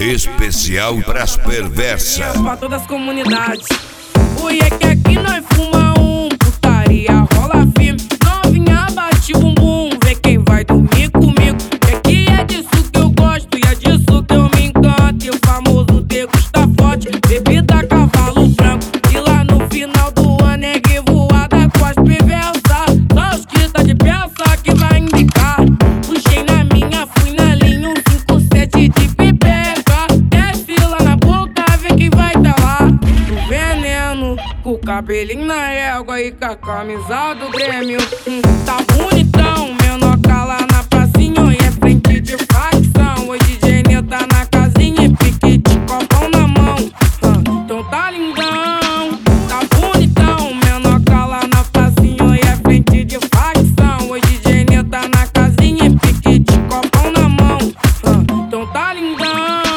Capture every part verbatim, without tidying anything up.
Especial pras perversas. Pra todas as comunidades. O é que aqui nós fuma um, putaria rola firme. Novinha bate o bumbum, vê quem vai dormir comigo. Que aqui é disso que eu gosto e é disso que eu me encanto. E o famoso degusta forte, bebida cavalo branco. E lá no final do ano é revoada com as perversas. Só os que tá de peça que vai indicar. Puxei na minha, fui na linha, um cinco sete de pipeca. Desce lá na boca, vê quem vai tá lá. O veneno, com o cabelinho na égua e com a camisa do Grêmio. Hum, tá bonitão, menor lá na pracinha e é frente de facção. Hoje D J Nê tá na casinha e pique de copão na mão. Hum, então tá lindão, tá bonitão, menor lá na pracinha e é frente de facção. Hoje D J Nê tá na casinha e pique de copão na mão. Hum, então tá lindão.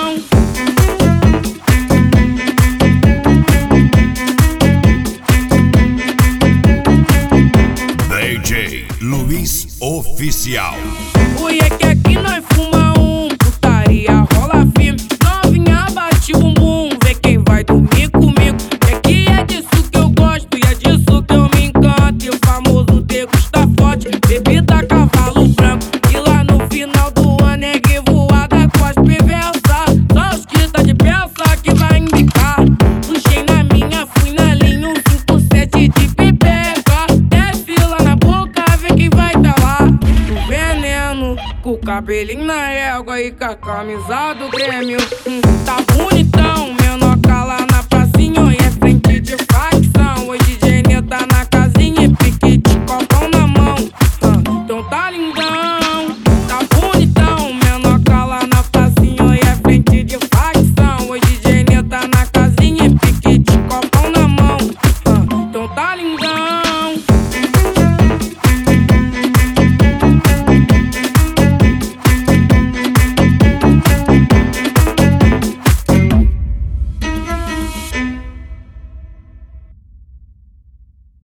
D J Luiz Oficial. O é que aqui nós fuma um, putaria rola firme. Novinha bate o bumbum, vê quem vai dormir comigo. Que aqui é disso que eu gosto e é disso que eu me encanto. E o famoso degusta forte, bebida cavalo branco. E lá no final do ano é revoada com as perversas. Só os que tá de peça que vai indicar. Puxei na minha, fui na linha, um cinco sete de pipeca. Desce lá na boca, vê quem vai tá lá. O veneno, com o cabelinho na égua e com a camisa do Grêmio. Hum, tá bonitão, menor lá na pracinha e é frente de faz.